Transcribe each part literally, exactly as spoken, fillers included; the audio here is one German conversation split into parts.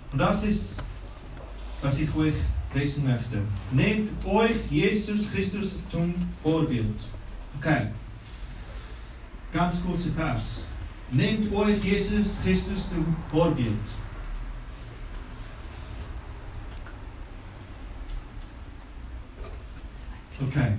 Und das ist, was ich euch lesen möchte. Nehmt euch Jesus Christus zum Vorbild. Okay. Ganz kurzer Vers. Nehmt euch Jesus Christus zum Vorbild. Okay.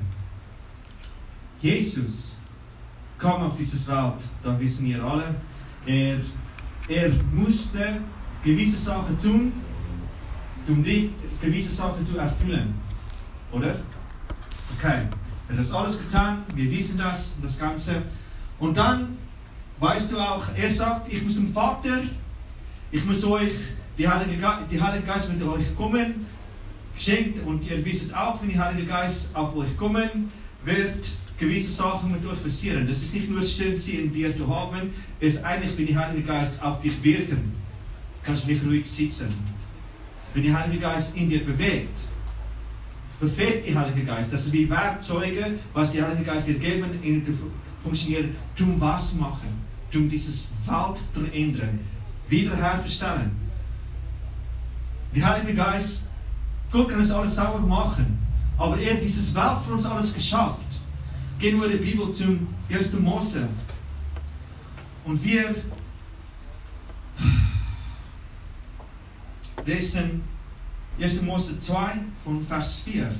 Jesus kam auf dieses Welt, da wissen wir alle. Er, er musste gewisse Sachen tun, um die gewisse Sachen zu erfüllen. Oder? Okay. Er hat das alles getan, wir wissen das, das Ganze. Und dann weißt du auch, er sagt, ich muss zum Vater, ich muss euch, die Heilige, Ge- die Heilige Geist wird euch kommen, geschenkt, und ihr wisst auch, wenn der Heilige Geist auf euch kommen, wird gewisse Sachen mit euch passieren. Das ist nicht nur schön, sie in dir zu haben, es ist eigentlich, wenn der Heilige Geist auf dich wirken, kannst du nicht ruhig sitzen. Wenn der Heilige Geist in dir bewegt, befähigt der Heilige Geist, das sind wie Werkzeuge, was der Heilige Geist dir geben, in funktionieren, um was machen, um dieses Welt zu ändern, wiederherzustellen. Der Heilige Geist, Gott kann es alles sauber machen, aber er hat dieses Welt für uns alles geschafft. Gehen wir in die Bibel zum ersten Mose. Und wir lesen ersten Mose zwei von Vers vier.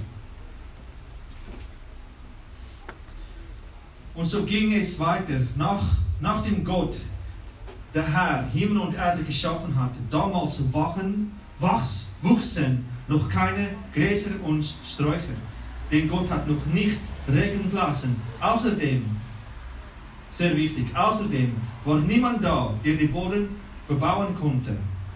Und so ging es weiter. Nach, nachdem Gott, der Herr, Himmel und Erde geschaffen hatte, damals wachen, wachs, wuchsen noch keine Gräser und Sträucher, denn Gott hat noch nicht regnen lassen. Außerdem, sehr wichtig, außerdem war niemand da, der den Boden bebauen konnte.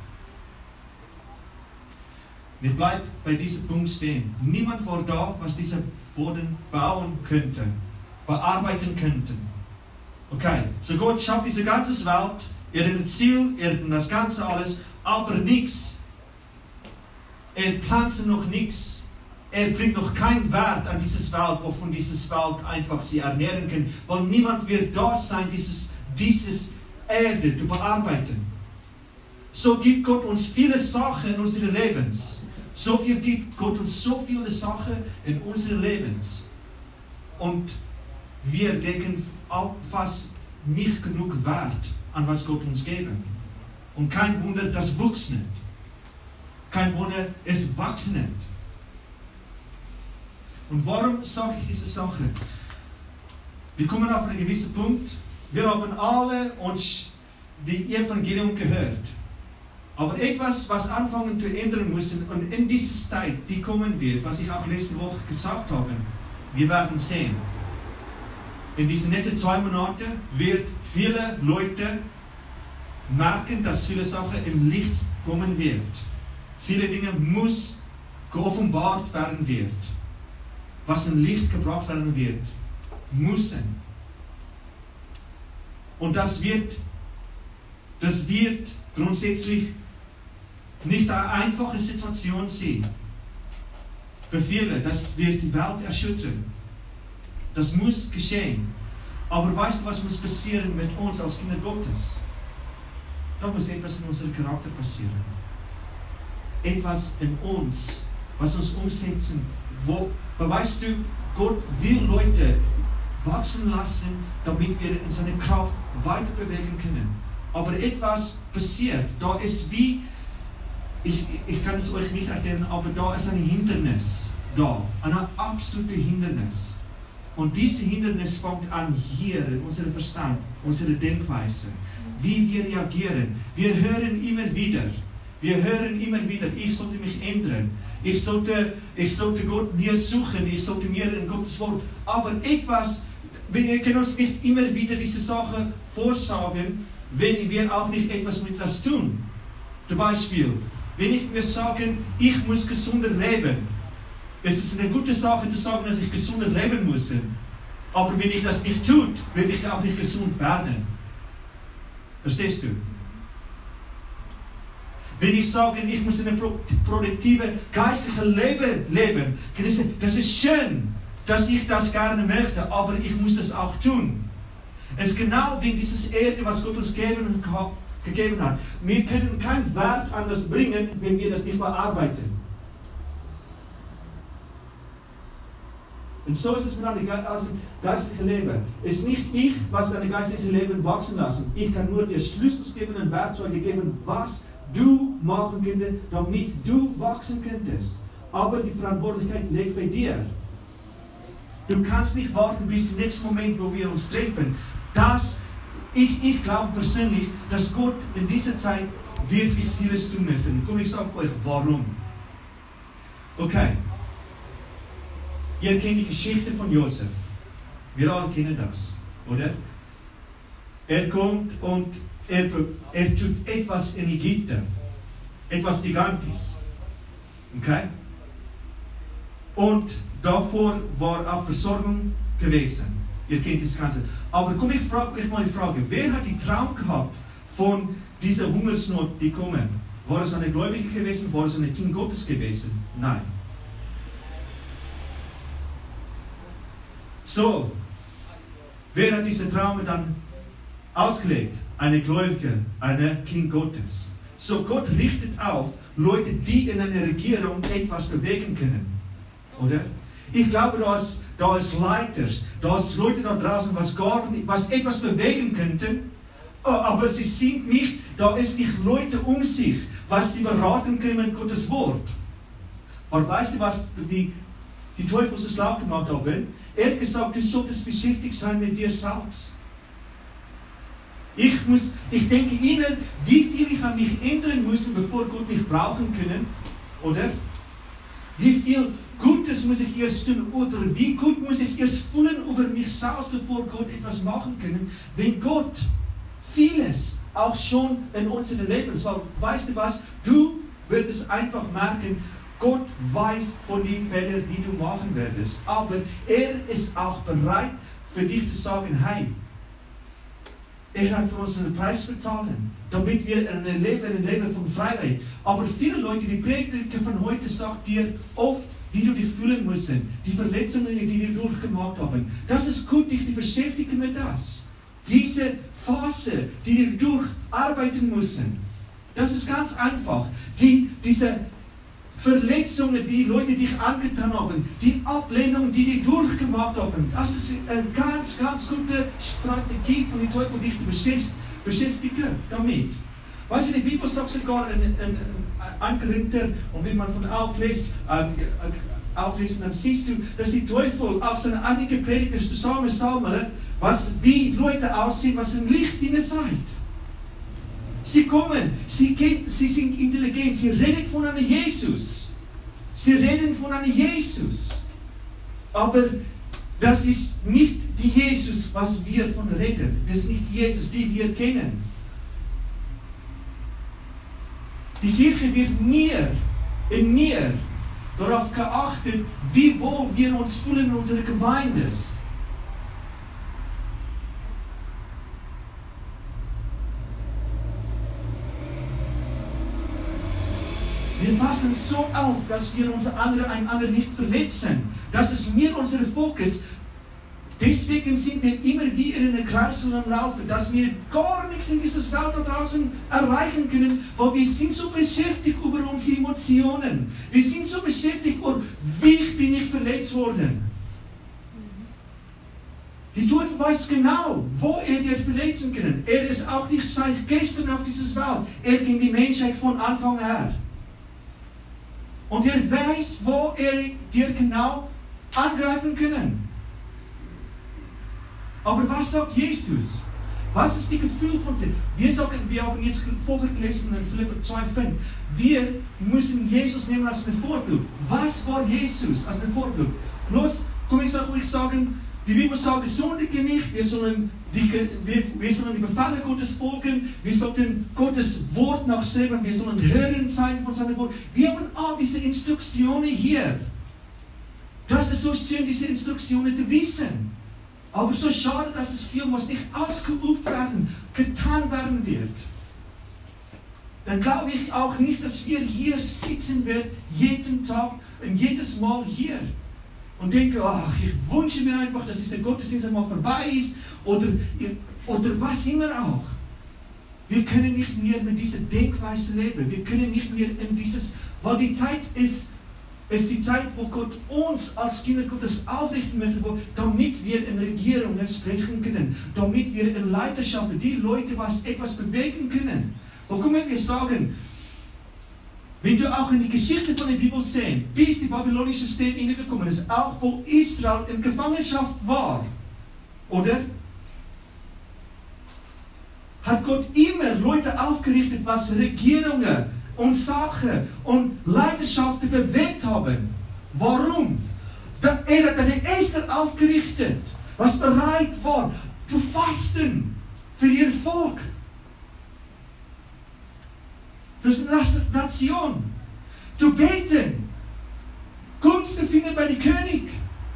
Wir bleiben bei diesem Punkt stehen. Niemand war da, was dieser Boden bauen könnte, bearbeiten könnte. Okay, so Gott schafft diese ganze Welt, er hat ein Ziel, er hat das Ganze alles, aber nichts. Er pflanzt noch nichts. Er bringt noch keinen Wert an dieses Welt, wovon dieses Welt einfach sie ernähren kann, weil niemand wird da sein, dieses, dieses Erde zu bearbeiten. So gibt Gott uns viele Sachen in unserem Lebens. So viel gibt Gott uns so viele Sachen in unserem Lebens. Und wir legen auch fast nicht genug Wert an was Gott uns geben. Und kein Wunder, das wächst nicht. Kein Wunder, es wächst nicht. Und warum sage ich diese Sache? Wir kommen auf einen gewissen Punkt. Wir haben alle uns die Evangelium gehört. Aber etwas, was anfangen zu ändern muss, und in dieser Zeit, die kommen wird, was ich auch letzte Woche gesagt habe, wir werden sehen. In diesen nächsten zwei Monaten wird viele Leute merken, dass viele Sachen im Licht kommen wird. Viele Dinge muss geoffenbart werden wird. Was in Licht gebracht werden wird, müssen. Und das wird, das wird grundsätzlich nicht eine einfache Situation sein. Für viele, das wird die Welt erschüttern. Das muss geschehen. Aber weißt du, was muss passieren mit uns als Kinder Gottes? Da muss etwas in unserem Charakter passieren. Etwas in uns, was uns umsetzen, wo, wo weißt du, Gott will Leute wachsen lassen, damit wir in seiner Kraft weiter bewegen können. Aber etwas passiert, da ist wie, ich, ich kann es euch nicht erklären, aber da ist ein Hindernis, da, ein absolutes Hindernis. Und dieses Hindernis fängt an hier in unserem Verstand, unsere Denkweise, wie wir reagieren. Wir hören immer wieder, wir hören immer wieder, ich sollte mich ändern. Ich sollte, ich sollte Gott mir suchen, ich sollte mir in Gottes Wort. Aber etwas, wir können uns nicht immer wieder diese Sache vorsagen, wenn wir auch nicht etwas mit das tun. Zum Beispiel, wenn ich mir sage, ich muss gesunder leben. Es ist eine gute Sache zu sagen, dass ich gesunder leben muss. Aber wenn ich das nicht tue, werde ich auch nicht gesund werden. Verstehst du? Wenn ich sage, ich muss ein produktives, geistliches Leben leben, das ist schön, dass ich das gerne möchte, aber ich muss es auch tun. Es ist genau wie dieses Erde, was Gott uns gegeben gegeben hat. Wir können keinen Wert an das bringen, wenn wir das nicht bearbeiten. Und so ist es mit dem geistlichen Leben. Es ist nicht ich, was dein geistliches Leben wachsen lassen. Ich kann nur dir Schlüssel geben und Werkzeuge geben, was du machen könntest, damit du wachsen könntest. Aber die Verantwortlichkeit liegt bei dir. Du kannst nicht warten bis zum nächsten Moment, wo wir uns treffen. Das, ich, ich glaube persönlich, dass Gott in dieser Zeit wirklich vieles tun möchte. Und ich sage euch, warum. Okay. Ihr kennt die Geschichte von Josef. Wir alle kennen das, oder? Er kommt und er, er tut etwas in Ägypten. Etwas Gigantisches. Okay? Und davor war auch Versorgung gewesen. Ihr kennt das Ganze. Aber komm, ich frage euch mal die Frage, wer hat die Traum gehabt von dieser Hungersnot, die kommen? War es eine Gläubige gewesen? War es ein Kind Gottes gewesen? Nein. So, wer hat diese Traum dann ausgelegt? Eine Gläubige, ein Kind Gottes. So, Gott richtet auf Leute, die in einer Regierung etwas bewegen können. Oder? Ich glaube, da ist, da ist Leiter, da ist Leute da draußen, was, gar nicht, was etwas bewegen könnten, aber sie sind nicht, da ist nicht Leute um sich, was sie beraten können mit Gottes Wort. Und weißt du, was die, die Teufel so schlau gemacht haben? Er hat gesagt, du solltest beschäftigt sein mit dir selbst. Ich, muss, ich denke Ihnen, wie viel ich an mich ändern muss, bevor Gott mich brauchen kann, oder? Wie viel Gutes muss ich erst tun, oder wie gut muss ich erst fühlen über mich selbst, bevor Gott etwas machen kann, wenn Gott vieles auch schon in unserem Leben ist. Weil, weißt du was, du wirst einfach merken, Gott weiß von den Fehlern, die du machen wirst. Aber er ist auch bereit, für dich zu sagen, hey, er hat für uns einen Preis bezahlt, damit wir ein Leben, ein Leben von Freiheit. Aber viele Leute, die Prediger von heute, sagt dir oft, wie du dich fühlen musst, die Verletzungen, die wir durchgemacht haben. Das ist gut, dich zu beschäftigen mit das. Diese Phase, die wir durcharbeiten müssen, das ist ganz einfach. Die, diese Verletzungen, die Leute dich angetan haben, die Ablehnung, die die durchgemacht haben, das ist eine ganz, ganz gute Strategie von den Teufel, dich zu beschäftigen damit. Weißt du, die Bibel sagt sogar in, in, in ein Korinther, und wenn man von auflässt, äh, auflesen, dann siehst du, dass die Teufel auf seine einige Prediger zusammen sammeln, was, wie Leute aussehen, was im Licht ihnen seid. Sie kommen, sie, gehen, sie sind intelligent, sie reden von einem Jesus. Sie reden von einem Jesus. Aber das ist nicht die Jesus, was wir von reden. Das ist nicht die Jesus, die wir kennen. Die Kirche wird mehr und mehr darauf geachtet, wie wohl wir uns fühlen in unserer Gemeinde. Wir passen so auf, dass wir uns andere, einander nicht verletzen. Das ist mir unser Fokus. Deswegen sind wir immer wieder in der Kreisung am Laufen, dass wir gar nichts in dieses Welt da draußen erreichen können, weil wir sind so beschäftigt über unsere Emotionen. Wir sind so beschäftigt, über wie bin ich verletzt worden. Die Teufel weiß genau, wo er dir verletzen kann. Er ist auch nicht seit gestern auf dieses Welt. Er kennt die Menschheit von Anfang an. Und er weiß, wo er dir genau angreifen kann. Aber was sagt Jesus? Was ist das Gefühl von sich? Wir sagen, wir haben jetzt vorgelesen in Philipper zwei fünf. Wir müssen Jesus nehmen als ein Vorbild. Was war Jesus als ein Vorbild? Bloß, komm ich sage euch sagen, die Bibel sagt, sündige nicht, wir sollen, die, wir, wir sollen die Befehle Gottes folgen, wir sollten Gottes Wort nachstreben, wir sollen hören sein von seinem Wort. Wir haben all diese Instruktionen hier. Das ist so schön, diese Instruktionen zu wissen. Aber so schade, dass es viel muss nicht ausgeübt werden, getan werden wird. Dann glaube ich auch nicht, dass wir hier sitzen werden, jeden Tag und jedes Mal hier. Und denke, ach, ich wünsche mir einfach, dass dieser Gottesdienst einmal vorbei ist oder, oder was immer auch. wir können nicht mehr mit dieser Denkweise leben. Wir können nicht mehr in dieses, weil die Zeit ist, ist die Zeit, wo Gott uns als Kinder Gottes aufrichten möchte, wo, damit wir in Regierungen sprechen können, damit wir in Leiterschaften, die Leute was etwas bewegen können. Wo können wir sagen, wenn du auch in die Geschichte von der Bibel sehen, bis die babylonische Städte hineingekommen ist, auch wo Israel in Gefangenschaft war, oder? Hat Gott immer Leute aufgerichtet, was Regierungen und Sachen und Leidenschaften bewegt haben. Warum? Er hat eine Esther aufgerichtet, was bereit war, zu fasten für ihr Volk. Für seine Nation. Zu beten. Gunst zu finden bei dem König.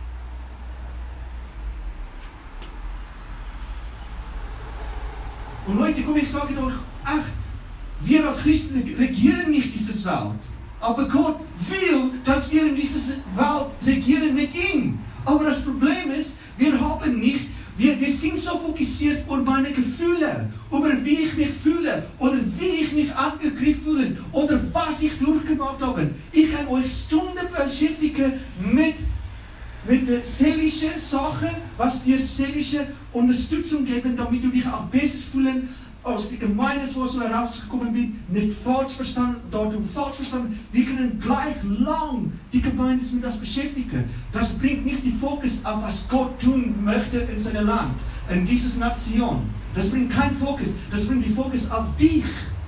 Und Leute, komm, ich sage euch, ach, wir als Christen regieren nicht diese Welt. Aber Gott will, dass wir in dieser Welt regieren mit ihm. Aber das Problem ist, wir haben nicht, wir, wir sind so fokussiert über meine Gefühle, über wie ich mich fühle oder wie ich mich angegriffen fühle oder was ich durchgemacht habe. Ich kann euch Stunden beschäftigen mit, mit der seelischen Sache, was dir seelische Unterstützung geben, damit du dich auch besser fühlen aus der Gemeinde, wo ich herausgekommen bin, nicht falsch verstanden, dort du falsch verstanden. Wir können gleich lang die Gemeinde mit das beschäftigen. Das bringt nicht den Fokus auf, was Gott tun möchte in seinem Land, in dieser Nation. Das bringt keinen Fokus, das bringt den Fokus auf dich.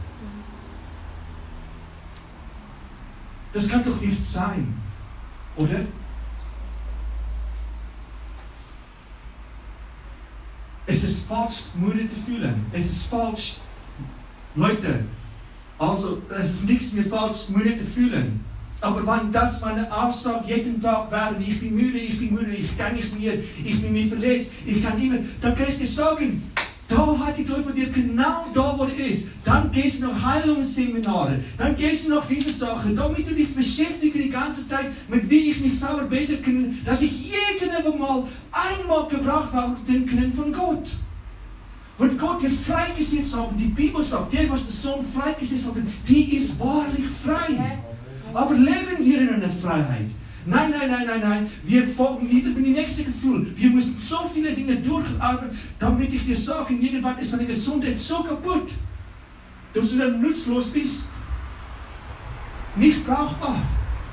Das kann doch nicht sein, oder? Es ist falsch, Müde zu fühlen. Es ist falsch, Leute, also es ist nichts mehr falsch, Müde zu fühlen. Aber wenn das meine Aussage jeden Tag wäre, ich bin müde, ich bin müde, ich kann nicht mehr, ich bin mir verletzt, ich kann nicht mehr, dann kann ich dir sagen, da hat die Teufel dir genau da, wo er ist. Dann gehst du noch Heilungsseminare, dann gehst du noch diese Sachen, damit du dich beschäftigst die ganze Zeit mit wie ich mich selber besser kann, dass ich irgendwann mal einmal gebraucht werden können von Gott. Wenn Gott dir freigesetzt hat, die Bibel sagt, der, was der Sohn freigesetzt hat, die ist wahrlich frei. Aber leben wir in einer Freiheit? Nein, nein, nein, nein, nein. Wir folgen wieder in die nächste Gefühl. Wir müssen so viele Dinge durcharbeiten, damit ich dir sage, irgendwann ist deine Gesundheit so kaputt, dass du dann nutzlos bist. Nicht brauchbar.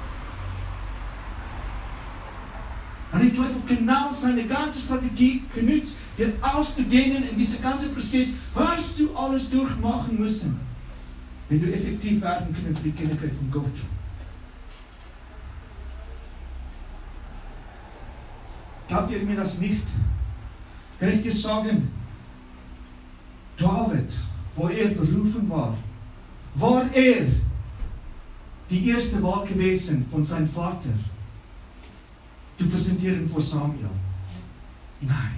Und ich Teufel genau seine ganze Strategie genutzt, dir auszudehnen in diesem ganzen Prozess, was du alles durchmachen müssen, wenn du effektiv werden können für die Königreich von Gott. Glaubt ihr mir das nicht? Kann ich dir sagen, David, wo er berufen war, war er die erste Wahl gewesen von seinem Vater, zu präsentieren vor Samuel? Nein.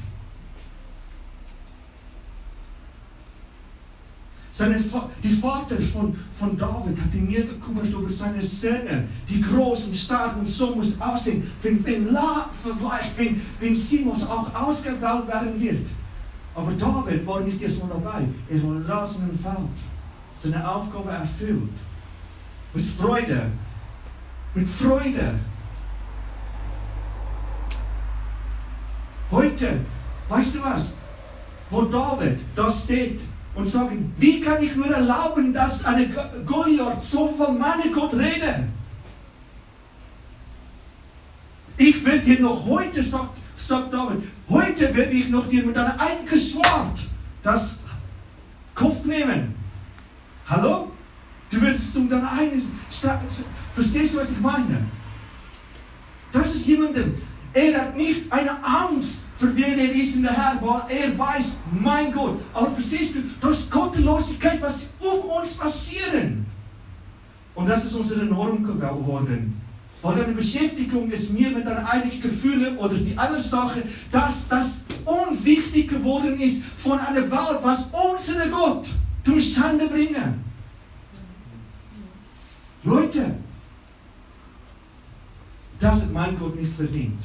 Seine, die Vater von, von David hat ihn mehr gekümmert über seine Söhne, die groß und stark und so muss aussehen, wenn, wenn, La, wenn, wenn Simons auch ausgewählt werden wird. Aber David war nicht erst mal dabei, er war draußen im Feld, seine Aufgabe erfüllt. Mit Freude, mit Freude. Heute, weißt du was, wo David da steht, und sagen, wie kann ich mir erlauben, dass eine Goliath so von meinem Gott redet? Ich werde dir noch heute, sagt, sagt David, heute werde ich noch dir mit einem eigenen Schwert das Kopf nehmen. Hallo? Du wirst um deine eigene... Verstehst du, was ich meine? Das ist jemandem, er hat nicht eine Angst, für wer er ist in der Herr, weil er weiß, mein Gott. Aber verstehst du, das ist Gottlosigkeit, was um uns passieren. Und das ist unsere Norm geworden. Weil deine Beschäftigung ist mir mit deinen eigenen Gefühlen oder die andere Sache, dass das unwichtig geworden ist von einer Welt, was unsere Gott zum Schande bringen. Leute, das hat mein Gott nicht verdient.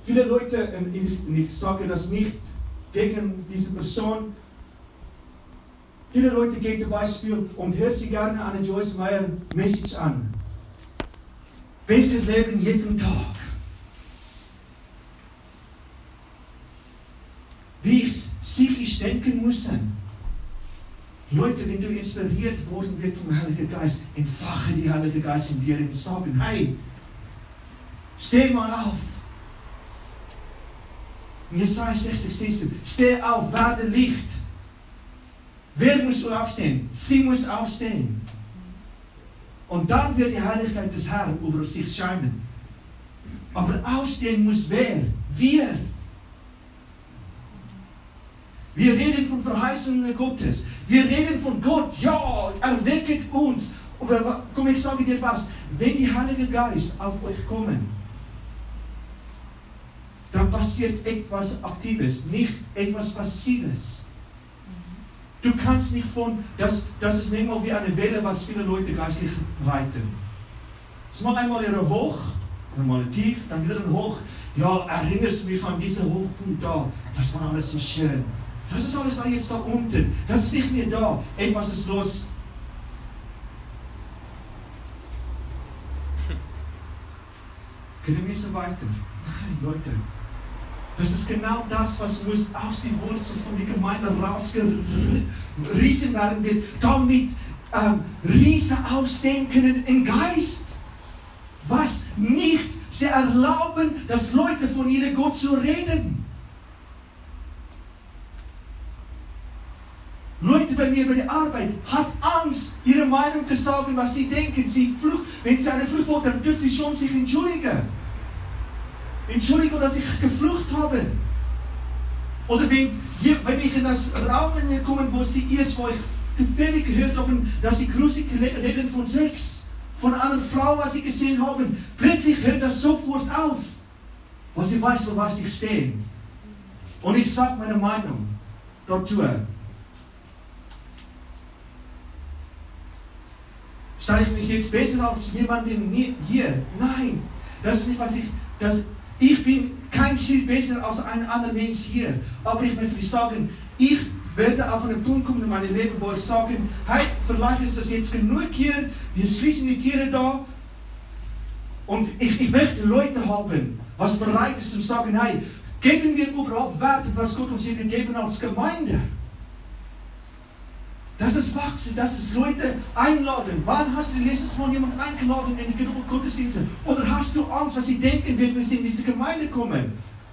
Viele Leute, ich, ich sage das nicht gegen diese Person, viele Leute gehen zum Beispiel und hören sich gerne eine Joyce Meyer Message an. Besser leben jeden Tag. Wie ich psychisch denken muss. Leute, wenn du inspiriert worden wird vom Heiligen Geist, entfache die Heilige Geist in dir und sagen, hey, steh mal auf. In Jesaja sechzig siehst du, steh auf, werde Licht. Wer muss aufstehen? Sie muss aufstehen. Und dann wird die Heiligkeit des Herrn über sich scheinen. Aber aufstehen muss wer? Wir. Wir reden von Verheißungen Gottes. Wir reden von Gott. Ja, erwecket uns. Aber komm, ich sage dir was. Wenn die Heilige Geist auf euch kommen, dann passiert etwas Aktives, nicht etwas Passives. Du kannst nicht von, das, das ist manchmal wie eine Welle, was viele Leute geistlich reiten. Es macht einmal ihre hoch, einmal tief, dann wieder hoch. Ja, erinnerst du mich an diesen Hochpunkt da? Das war alles so schön. Das ist alles da jetzt da unten. Das ist nicht mehr da. Etwas ist los. Können wir so weiter? Nein, Leute. Das ist genau das, was muss aus den Wurzeln von der Gemeinde rausgerissen werden wird, damit ähm, Riese ausdenken im Geist. Was nicht, sie erlauben, dass Leute von ihrem Gott zu reden. Leute bei mir bei der Arbeit hat Angst, ihre Meinung zu sagen, was sie denken. Sie flucht, wenn sie eine Flucht wollen, dann tut sie schon sich entschuldigen. Entschuldigung, dass ich geflucht habe. Oder wenn, wenn ich in das Raum komme, wo sie ist, wo ich zufällig gehört habe, dass sie grusig reden von Sex, von einer Frau, was sie gesehen haben, plötzlich hört das sofort auf, weil sie weiß, wo was ich stehe. Und ich sage meine Meinung dazu. Stelle ich mich jetzt besser als jemanden hier? Nein, das ist nicht, was ich... Das, ich bin kein Schild besser als ein anderer Mensch hier. Aber ich möchte sagen, ich werde auf einen Punkt kommen in meinem Leben, wo ich sage, hey, vielleicht ist das jetzt genug hier, wir schließen die Tiere da. Und ich, ich möchte Leute haben, was bereit ist zu sagen, hey, geben wir überhaupt Wert, was Gott uns hier gegeben hat als Gemeinde. Das ist wachsen, das ist Leute einladen. Wann hast du letztes Mal jemanden eingeladen in die Gottesdienste? Oder hast du Angst, was sie denken wird, wenn sie in diese Gemeinde kommen?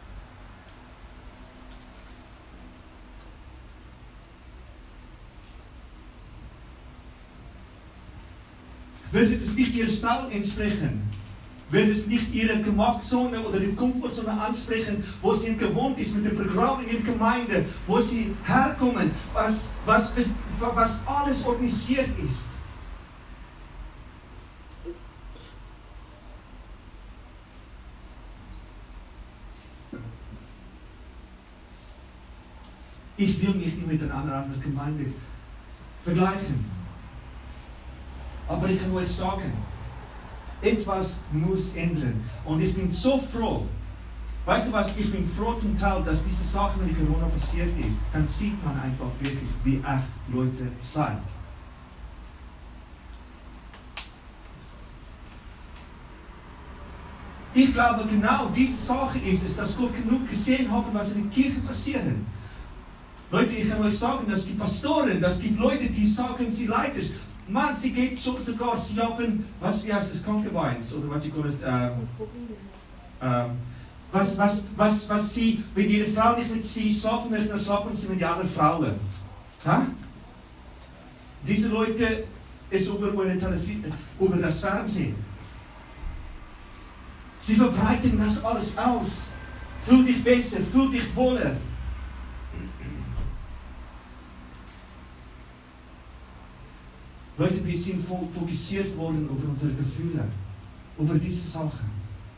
Würde es nicht ihr Style entsprechen? Würde es nicht ihre Gemachtszone oder die Komfortzone ansprechen, wo sie gewohnt ist mit dem Programm in ihrer Gemeinde, wo sie herkommen, was, was, was alles organisiert ist? Ich will mich nicht mit einer anderen Gemeinde vergleichen. Aber ich kann euch sagen, etwas muss ändern. Und ich bin so froh. Weißt du was? Ich bin froh zum Teil, dass diese Sache mit Corona passiert ist. Dann sieht man einfach wirklich, wie echt Leute seid. Ich glaube, genau diese Sache ist es, dass Gott genug gesehen hat, was in der Kirche passiert. Leute, ich kann euch sagen, dass die Pastoren, dass die Leute, die sagen, sie Leiter, man, sie geht so, sogar, sie haben, was, wie heißt das, Concubines, oder was ich call it, ähm, ähm, was, was, was, was sie, wenn ihre Frau nicht mit sie schlafen möchte, dann schlafen sie mit den anderen Frauen. Ha? Diese Leute ist über, über das Fernsehen. Sie verbreiten das alles aus. Fühl dich besser, fühl dich wohler. Leute, wir sind fokussiert worden über unsere Gefühle, über diese Sachen.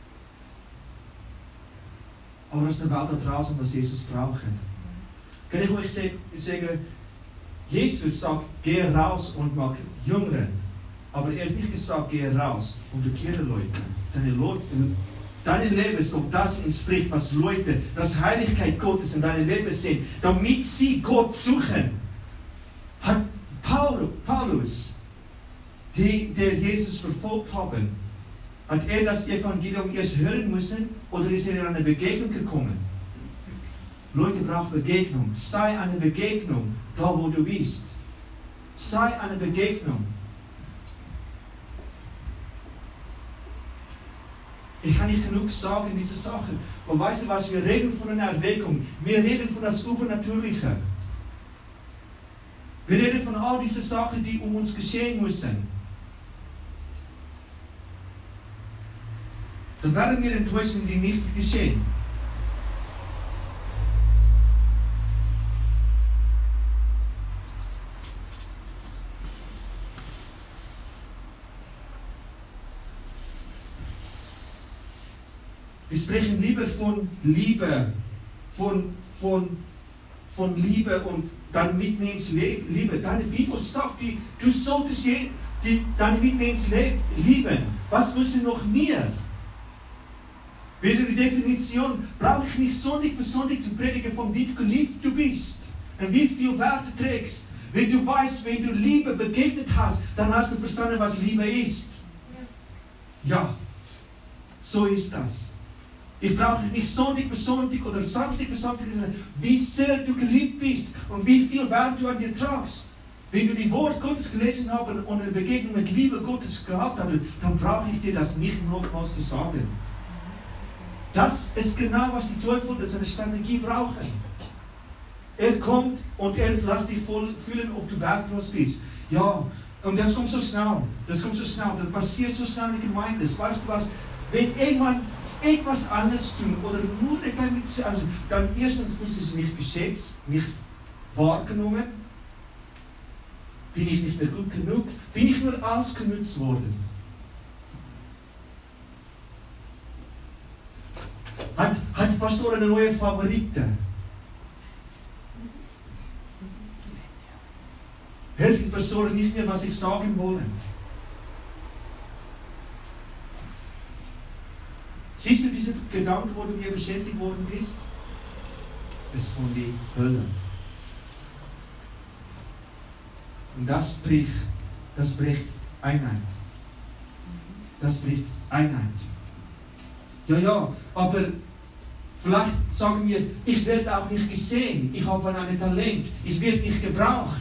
Aber das ist eine Welt da draußen, was Jesus braucht. Kann ich euch sagen, Jesus sagt, geh raus und mach Jüngeren. Aber er hat nicht gesagt, geh raus und bekehre Leute. Deine Leute, dein Leben, ob das entspricht, was Leute, das Heiligkeit Gottes in deinem Leben sehen, damit sie Gott suchen, hat Paulus, die, der Jesus verfolgt haben, hat er das Evangelium erst hören müssen oder ist er in eine Begegnung gekommen? Leute brauchen Begegnung. Sei eine Begegnung, da wo du bist. Sei eine Begegnung. Ich kann nicht genug sagen, diese Sache. Und weißt du was, wir reden von einer Erweckung. Wir reden von das Übernatürliche. Wir reden von all diesen Sachen, die um uns geschehen müssen. Dann werden wir enttäuscht, wenn die nicht geschehen. Wir sprechen lieber von Liebe, von, von, von Liebe und deine Mitmenschen lieben. Deine Bibel sagt, die, du solltest die, die, deine Mitmenschen lieben. Was willst du noch mehr? Wieder die Definition, brauche ich nicht Sonntag für Sonntag zu predigen, von wie geliebt du bist und wie viel Wert du trägst. Wenn du weißt, wenn du Liebe begegnet hast, dann hast du verstanden, was Liebe ist. Ja, so ist das. Ich brauche nicht Sonntag für Sonntag oder Samstag für Samstag zu sagen, wie sehr du geliebt bist und wie viel Wert du an dir tragst. Wenn du die Wort Gottes gelesen hast und eine Begegnung mit Liebe Gottes gehabt hast, dann brauche ich dir das nicht nochmals zu sagen. Das ist genau, was die Teufel, das eine Strategie brauchen. Er kommt und er lässt dich fühlen, ob du wertlos bist. Ja, und das kommt so schnell. Das kommt so schnell. Das passiert so schnell in der Gemeinde. Weißt du was? Wenn jemand etwas anderes tun oder nur ein klein bisschen, also dann erstens fühlt sich nicht geschätzt, nicht wahrgenommen, bin ich nicht mehr gut genug, bin ich nur ausgenutzt worden. Hat, hat Pastor eine neue Favorite? Hört die Pastoren nicht mehr, was ich sagen wollte? Siehst du diesen Gedanken, wo du hier beschäftigt worden bist? Es ist von der Hölle. Und das bricht, das bricht Einheit. Das bricht Einheit. Ja, ja, aber vielleicht sagen wir, ich werde auch nicht gesehen, ich habe ein Talent, ich werde nicht gebraucht.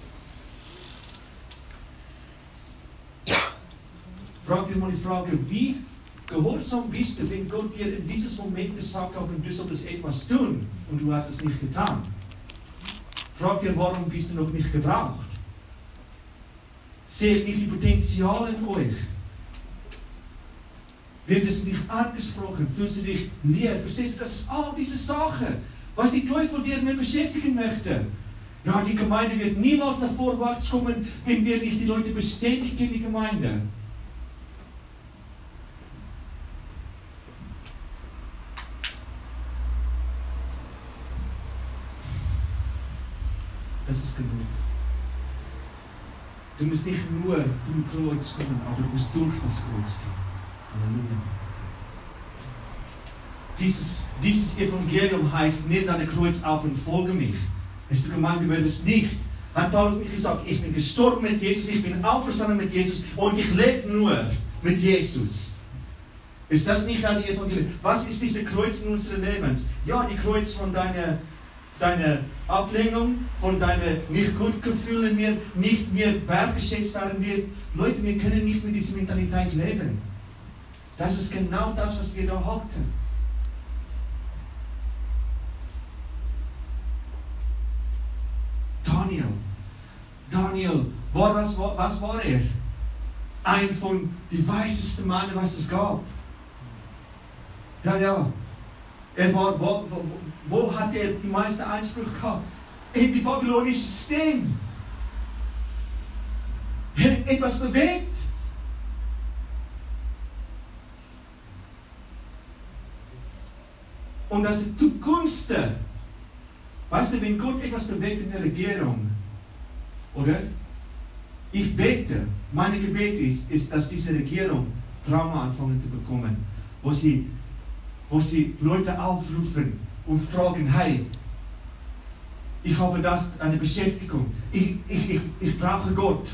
Frag dir mal die Frage, wie gehorsam bist du, wenn Gott dir in dieses Moment gesagt hat, du solltest etwas tun und du hast es nicht getan? Frag dir, warum bist du noch nicht gebraucht? Sehe ich nicht die Potenziale in euch? Wird es nicht angesprochen? Fühlst du dich leer? Verstehst du, das ist all diese Sachen, was die Teufel dir mehr beschäftigen möchte. Ja, die Gemeinde wird niemals nach vorwärts kommen, wenn wir nicht die Leute bestätigen in die Gemeinde. Das ist genug. Du musst nicht nur zum Kreuz kommen, aber du musst durch das Kreuz gehen. Halleluja. Dieses, dieses Evangelium heißt, nimm dein Kreuz auf und folge mich. Hast du gemeint, du wirst es nicht? Hat Paulus nicht gesagt, ich bin gestorben mit Jesus, ich bin auferstanden mit Jesus und ich lebe nur mit Jesus. Ist das nicht ein Evangelium? Was ist diese Kreuz in unserem Leben? Ja, die Kreuz von deiner deine Ablehnung, von deinen nicht gut Gefühlen mehr, nicht mehr wertgeschätzt werden wird. Leute, wir können nicht mit dieser Mentalität leben. Das ist genau das, was wir da hatten. Daniel. Daniel, war das, was war er? Ein von den weisesten Männern, was es gab. Ja, ja. Er war, wo, wo, wo hat er die meisten Einspruch gehabt? In die babylonische System. Er hat etwas bewegt. Und das ist die Gunste. Weißt du, wenn Gott etwas bewegt in der Regierung, oder? Ich bete, mein Gebet ist, ist, dass diese Regierung Trauma anfangen zu bekommen, wo sie wo sie Leute aufrufen und fragen, hey, ich habe das, eine Beschäftigung, ich, ich, ich, ich brauche Gott.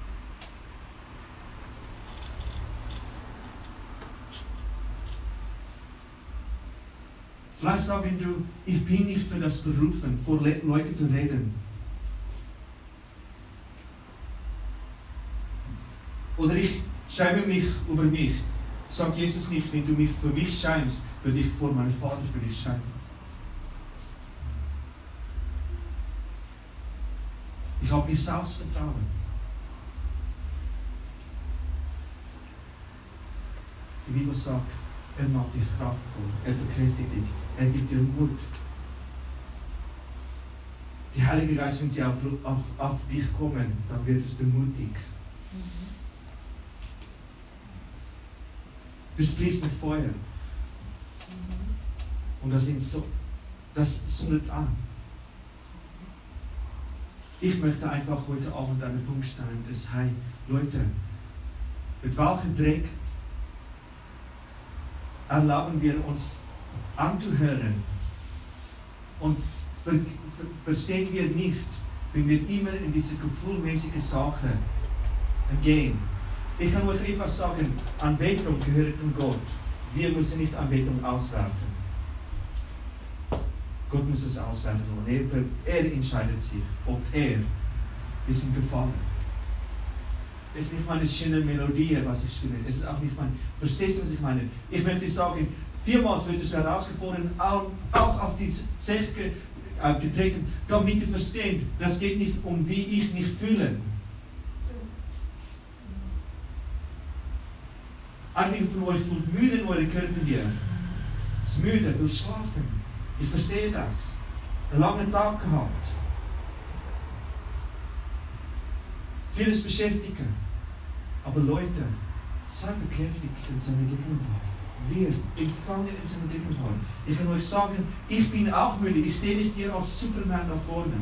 Vielleicht sagen du, ich bin nicht für das Berufen, vor Leuten zu reden. Oder ich schäme mich über mich. Sagt Jesus nicht, wenn du mich für mich schämst, würde ich vor meinem Vater für dich schämen. Ich habe mir Selbstvertrauen. Die Bibel sagt, er macht dich kraftvoll, er bekräftigt dich, er gibt dir Mut. Die Heilige Geist, wenn sie auf, auf, auf dich kommen, dann wirst du mutig. Du sprichst mit Feuer. Und das, sind so, das zündet an. Ich möchte einfach heute Abend an den Punkt stellen, es hey, Leute, mit welchem Dreck erlauben wir uns anzuhören und ver, ver, verstehen wir nicht, wenn wir immer in diese gefühlmäßige Sache gehen. Ich kann euch etwas sagen, Anbetung gehört von Gott. Wir müssen nicht Anbetung auswerten. Gott muss es auswerten und er, er entscheidet sich, ob er ist ihm gefallen. Es ist nicht meine schöne Melodie, was ich spiele. Es ist auch nicht mein. Verstehst du, was ich meine? Ich möchte sagen, vielmals wird es herausgefordert, auch auf die Zeche äh, getreten, damit ihr versteht, das geht nicht um, wie ich mich fühle. Einige von euch fühlt müde in eurem Körper hier. Ist müde, will schlafen. Ich verstehe das. Einen langen Tag gehabt. Vieles beschäftigen. Aber Leute, seid bekräftigt in seiner Gegenwart. Wir empfangen in seiner Gegenwart. Ich kann euch sagen, ich bin auch müde. Ich stehe nicht hier als Superman da vorne.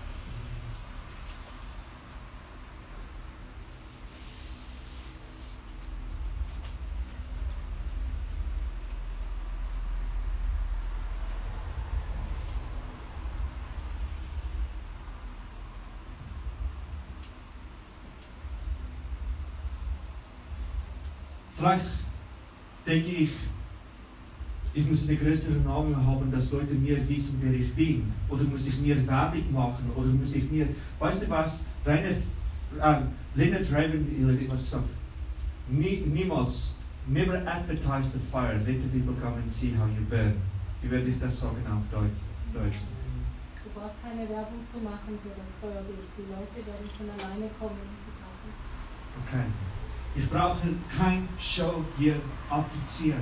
Vielleicht denke ich, ich muss einen größeren Namen haben, dass Leute mir wissen, wer ich bin. Oder muss ich mir Werbung machen? Oder muss ich mir, weißt du was, Reinhard, äh, Leonard Raven hat etwas gesagt, Nie, niemals, never advertise the fire, let the people come and see how you burn. Wie werde ich das sagen auf Deutsch? Du brauchst keine Werbung zu machen für das Feuerbild. Die Leute werden von alleine kommen, um zu kaufen. Okay. Ich brauche kein Show hier applizieren.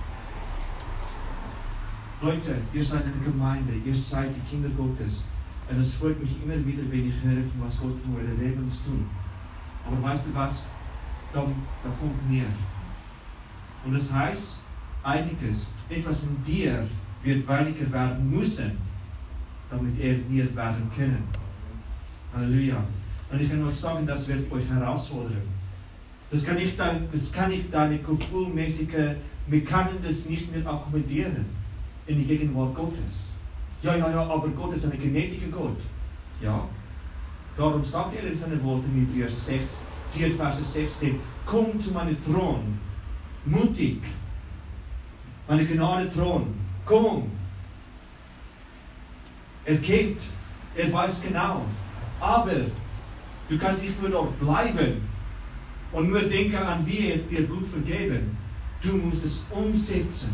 Leute, ihr seid eine Gemeinde, ihr seid die Kinder Gottes. Und es freut mich immer wieder, wenn ich höre, von was Gott in eurem Leben tut. Aber weißt du was? Da, da kommt mehr. Und das heißt, einiges, etwas in dir wird weniger werden müssen, damit er mehr werden können. Halleluja. Und ich kann euch sagen, das wird euch herausfordern. Das kann nicht, dein, das kann nicht deine gefühlmäßige, wir können das nicht mehr akkommodieren in die Gegenwart Gottes. Ja, ja, ja, aber Gott ist ein gnädiger Gott. Ja. Darum sagt er in seinen Worten in Hebräer sechs, vier, Vers sechzehn, komm zu meinem Thron, mutig, meine Gnade Thron, komm. Er kennt, er weiß genau, aber du kannst nicht nur dort bleiben und nur denken an, wie er dir gut vergeben. Du musst es umsetzen.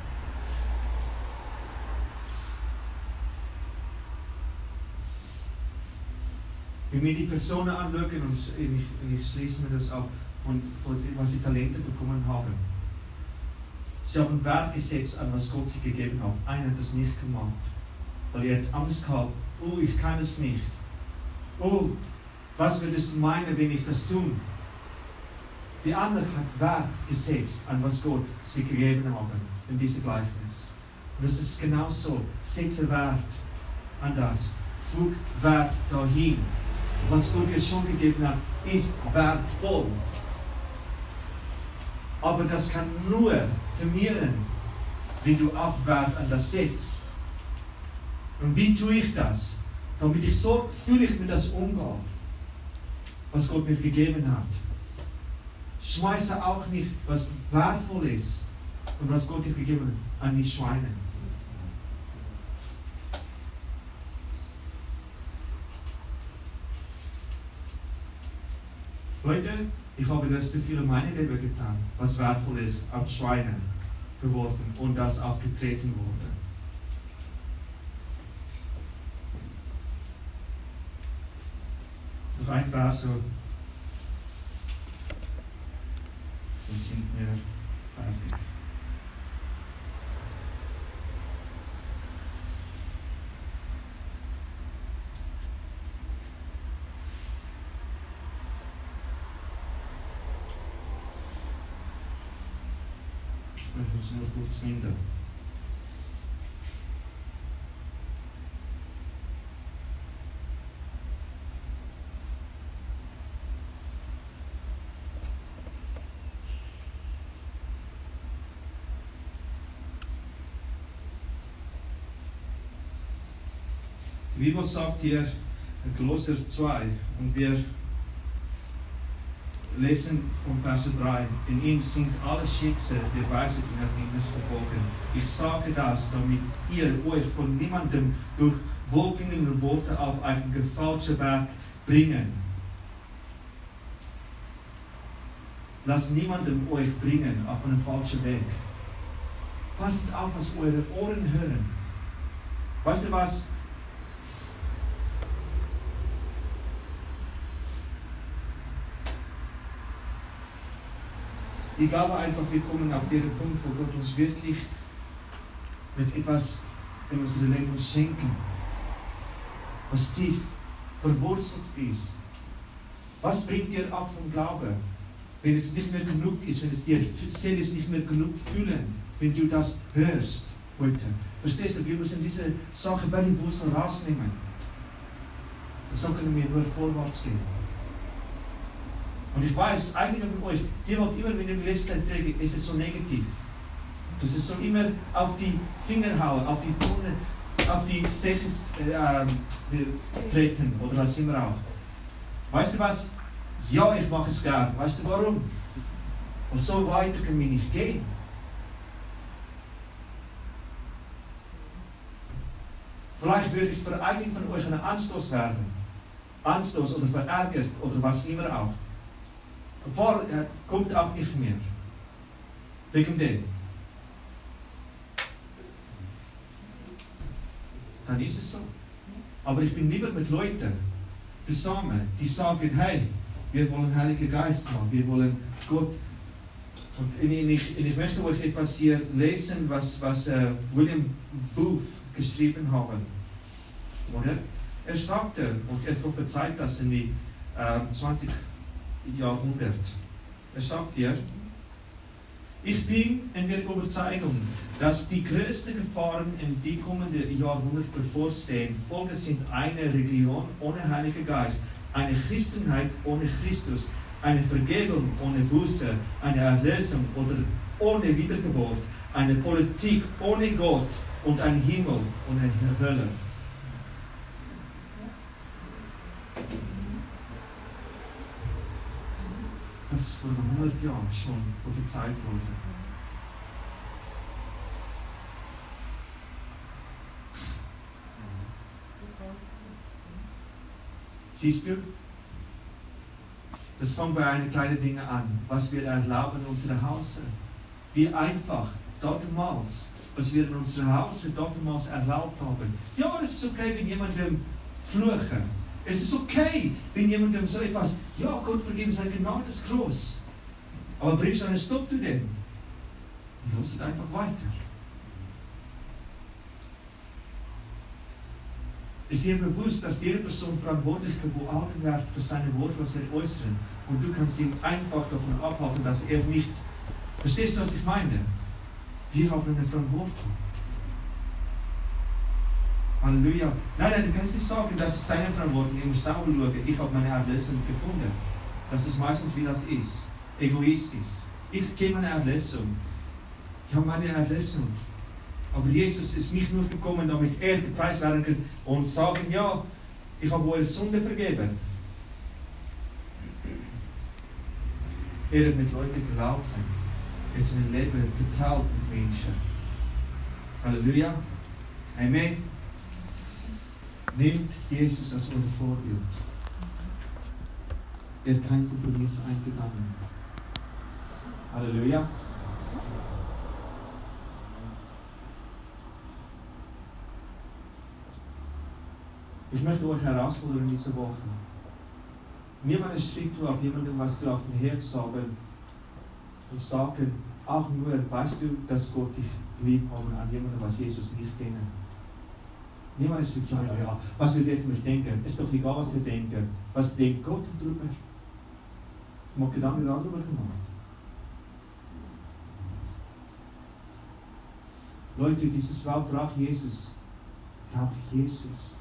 Wenn wir die Personen anschauen, und ich, und ich schließe mir das auch, von, von was sie Talente bekommen haben. Sie haben Wert gesetzt an, was Gott sie gegeben hat. Einer hat das nicht gemacht, weil er hat Angst gehabt. Oh, ich kann es nicht. Oh, was würdest du meinen, wenn ich das tue? Die andere hat Wert gesetzt an, was Gott sie gegeben hat in diesem Gleichnis. Und das ist genau so. Setze Wert an das. Füg Wert dahin. Was Gott dir schon gegeben hat, ist wertvoll. Aber das kann nur firmieren, wenn du auch Wert an das setzt. Und wie tue ich das? Damit ich so fühle ich mir das umgehe, was Gott mir gegeben hat. Schmeiße auch nicht, was wertvoll ist und was Gott dir gegeben hat, an die Schweine. Leute, ich habe das zu viel in meinem Leben getan, was wertvoll ist, auf Schweine geworfen und das aufgetreten wurde. Noch ein Vers, so. Dann sind wir fertig. Ich möchte es nur kurz finden. Die Bibel sagt hier in Kolosser zwei und wir lesen vom Vers drei: In ihm sind alle Schicksale der Weisheit und Erkenntnis verborgen. Ich sage das, damit ihr euch von niemandem durch wohlklingende Worte auf ein falsches Werk bringen. Lasst niemandem euch bringen auf einen falschen Weg. Passt auf, was eure Ohren hören. Weißt du was? Ich glaube einfach, wir kommen auf den Punkt, wo Gott uns wirklich mit etwas in unserem Leben schenken, was tief verwurzelt ist. Was bringt dir ab vom Glauben, wenn es nicht mehr genug ist, wenn es dir Seele nicht mehr genug fühlen, wenn du das hörst heute? Verstehst du, wir müssen diese Sache bei den Wurzeln rausnehmen. So können wir nur vorwärts gehen. Und ich weiß, einige von euch, die wollt immer, wenn ihr lest, ist es so negativ. Das ist so immer auf die Finger hauen, auf die Tone, auf die Stechen äh, treten oder was immer auch. Weißt du was? Ja, ich mache es gern. Weißt du warum? Und so weiter können wir nicht gehen. Vielleicht würde ich für einige von euch einen Anstoß werden. Anstoß oder verärgert oder was immer auch. Ein paar äh, kommt auch nicht mehr. Wegen dem. Dann ist es so. Aber ich bin lieber mit Leuten zusammen, die sagen, hey, wir wollen Heiligen Geist machen, wir wollen Gott. Und ich, ich möchte euch etwas hier lesen, was, was uh, William Booth geschrieben hat. Oder? Er sagte, und er prophezeit das in die uh, zwanzigsten Jahrhundert. Er sagt hier, ich bin in der Überzeugung, dass die größten Gefahren in die kommenden Jahrhunderte bevorstehen. Folge sind eine Religion ohne Heiligen Geist, eine Christenheit ohne Christus, eine Vergebung ohne Buße, eine Erlösung oder ohne Wiedergeburt, eine Politik ohne Gott und ein Himmel ohne Hölle. Das vor hundert Jahren schon prophezeit wurde. Siehst du? Das fängt bei einem kleinen Ding an, was wir erlauben in unserem Hause. Wie einfach, dortmals, was wir in unserem Hause dortmals erlaubt haben. Ja, es ist okay, wenn jemandem fluchen. Es ist okay, wenn jemandem so etwas, ja, Gott vergeben, seine Gnade ist groß. Aber bringst du einen Stopp zu dem? Und lass es einfach weiter. Ist dir bewusst, dass die Person verantwortlich gehalten wird für seine Worte, was er äußert? Und du kannst ihn einfach davon abhalten, dass er nicht. Verstehst du, was ich meine? Wir haben eine Verantwortung. Halleluja. Nein, nein, du kannst nicht sagen, das ist seine Verantwortung. Ich muss sauber schauen, ich habe meine Erlösung gefunden. Das ist meistens, wie das ist. Egoistisch. Ich gebe meine Erlösung. Ich habe meine Erlösung. Aber Jesus ist nicht nur gekommen, damit er gepreist werden kann und sagen, ja, ich habe eure Sünde vergeben. Er hat mit Leuten gelaufen. Er hat sein Leben geteilt mit Menschen. Halleluja. Amen. Nehmt Jesus als euer Vorbild. Er hat keinen Kompromiss eingegangen. Halleluja. Ich möchte euch herausfordern diese Woche. Nimm eine Struktur auf jemanden, was du auf dem Herz sagen und sagen, auch nur, weißt du, dass Gott dich lieb haben an jemanden, was Jesus nicht kennen. Nimm eine Struktur, ja, was wir für mich denken. Ist doch egal, was wir denken. Was denkt Gott darüber? Ich habe Gedanken darüber gemacht. Leute, dieses Welt braucht Jesus. Braucht Jesus.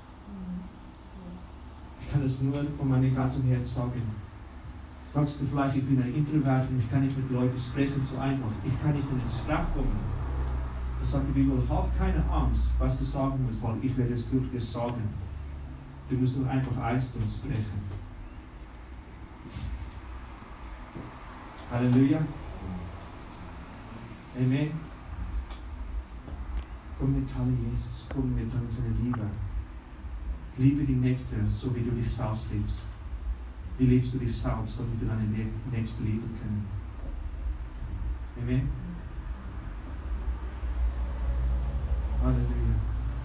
Ich kann es nur von meinem ganzen Herz sagen. Sagst du vielleicht, ich bin ein Introvert und ich kann nicht mit Leuten sprechen, so einfach. Ich kann nicht in ein Gespräch kommen. Dann sagt die Bibel, hab keine Angst, was du sagen musst, weil ich werde es durch dir sagen. Du musst nur einfach eins und sprechen. Halleluja. Amen. Komm mit Halle Jesus, komm mit seiner Liebe. Liebe die Nächste, so wie du dich selbst liebst. Wie liebst du dich selbst, damit du deine Nächste lieben können? Amen. Halleluja.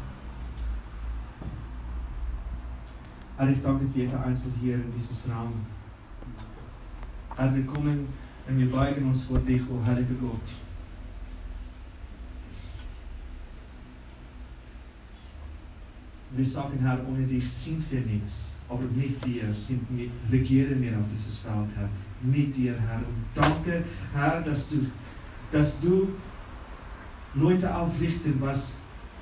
Herr, ich danke für jeder Einzelne hier in dieses Raum. Herr, wir kommen und wir beugen uns vor dich, o heiliger Gott. Wir sagen, Herr, ohne dich sind wir nichts, aber mit dir sind wir, regieren wir auf dieses Feld, Herr. Mit dir, Herr. Und danke, Herr, dass du, dass du Leute aufrichten, was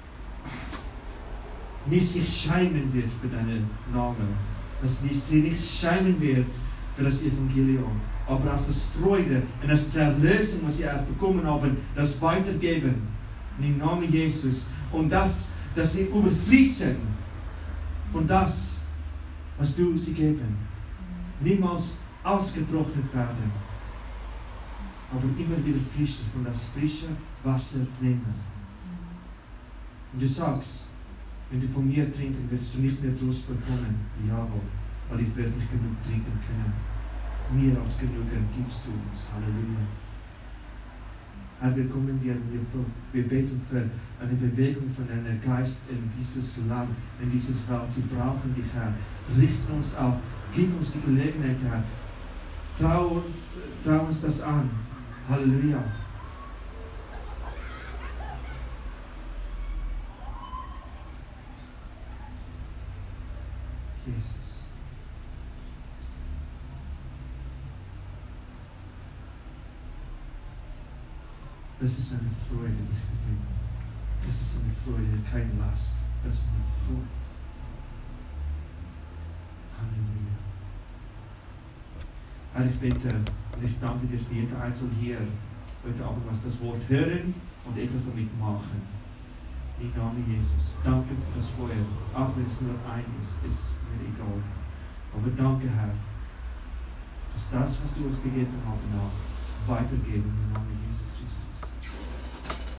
nicht sich schämen wird für deinen Namen, dass sie nicht schämen wird für das Evangelium, aber aus das Freude und aus der Erlösung, was sie bekommen haben, das weitergeben im Namen Jesus und das, dass sie überfließen von das, was du sie geben, niemals ausgetrocknet werden, aber immer wieder frischer von das frische Wasser nehmen. Und du sagst, wenn du von mir trinken, wirst du nicht mehr Durst bekommen. Jawohl, weil ich werde nicht genug trinken können. Mehr als genug gibst du uns. Halleluja. Herr, wir kommen dir, wir, wir beten für eine Bewegung von deinem Geist in dieses Land, in dieses Welt. Sie brauchen dich, Herr. Richte uns auf, gib uns die Gelegenheit, Herr. Trau, trau uns das an. Halleluja. Jesus. Das ist eine Freude, dich zu bringen. Das ist eine Freude, keine Last. Das ist eine Freude. Halleluja. Herr, ich bete und ich danke dir für jeden Einzelnen hier heute Abend, was das Wort hören und etwas damit machen. Im Namen Jesus. Danke für das Feuer. Auch wenn es nur ein ist, ist mir egal. Aber danke, Herr, dass das, was du uns gegeben hast, auch weitergeben im Namen Jesus Christus.